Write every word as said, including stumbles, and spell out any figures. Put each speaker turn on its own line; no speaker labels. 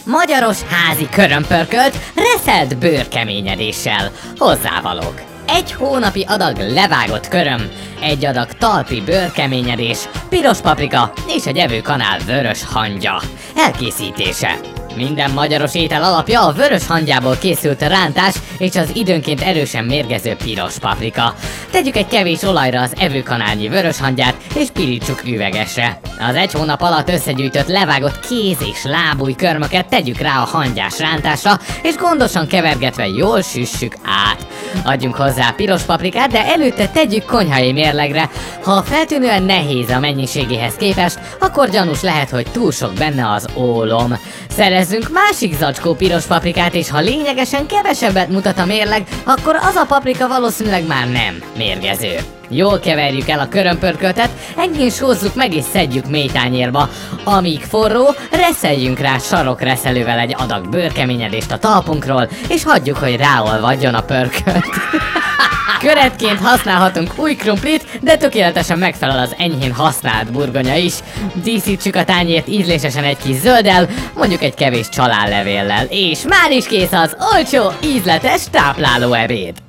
magyaros házi körömpörkölt, reszelt bőrkeményedéssel. Hozzávalók: egy hónapi adag levágott köröm, egy adag talpi bőrkeményedés, piros paprika és egy evőkanál vörös hangya. Elkészítése: minden magyaros étel alapja a vörös hangyából készült rántás és az időnként erősen mérgező piros paprika. Tegyük egy kevés olajra az evőkanálnyi vörös hangyát és pirítsuk üvegesre. Az egy hónap alatt összegyűjtött levágott kéz és lábúj körmöket tegyük rá a hangyás rántásra, és gondosan kevergetve jól süssük át. Adjunk hozzá piros paprikát, de előtte tegyük konyhai mérlegre. Ha feltűnően nehéz a mennyiségéhez képest, akkor gyanús lehet, hogy túl sok benne az ólom. Szerezzünk másik zacskó piros paprikát, és ha lényegesen kevesebbet mutat a mérleg, akkor az a paprika valószínűleg már nem mérgező. Jól keverjük el a körömpörköltet, enyhén sózzuk meg és szedjük mély tányérba. Amíg forró, reszeljünk rá sarokreszelővel egy adag bőrkeményedést a talpunkról, és hagyjuk, hogy ráolvadjon a pörkölt. Köretként használhatunk új krumplit, de tökéletesen megfelel az enyhén használt burgonya is. Díszítsük a tányért ízlésesen egy kis zölddel, mondjuk egy kevés csalánlevéllel, és már is kész az olcsó, ízletes tápláló ebéd.